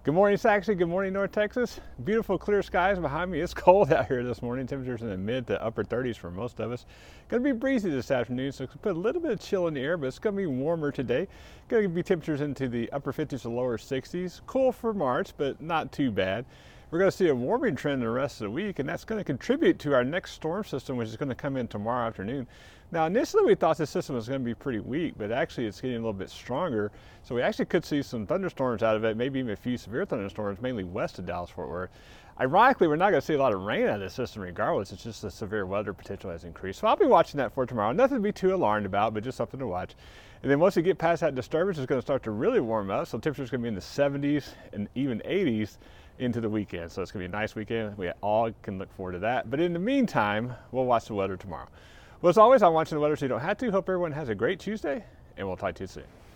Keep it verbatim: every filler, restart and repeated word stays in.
Good morning, Saxony. Good morning, North Texas. Beautiful clear skies behind me. It's cold out here this morning. Temperatures in the mid to upper thirties for most of us. Going to be breezy this afternoon, so it's going to put a little bit of chill in the air, but it's going to be warmer today. Going to be temperatures into the upper fifties to lower sixties. Cool for March, but not too bad. We're going to see a warming trend the rest of the week, and that's going to contribute to our next storm system, which is going to come in tomorrow afternoon. Now, initially we thought this system was going to be pretty weak, but actually it's getting a little bit stronger. So we actually could see some thunderstorms out of it, maybe even a few severe thunderstorms, mainly west of Dallas-Fort Worth. Ironically, we're not going to see a lot of rain out of this system regardless. It's just the severe weather potential has increased. So I'll be watching that for tomorrow. Nothing to be too alarmed about, but just something to watch. And then once we get past that disturbance, it's going to start to really warm up. So temperatures going to be in the seventies and even eighties into the weekend. So it's going to be a nice weekend. We all can look forward to that. But in the meantime, we'll watch the weather tomorrow. Well, as always, I'm watching the weather so you don't have to. Hope everyone has a great Tuesday, and we'll talk to you soon.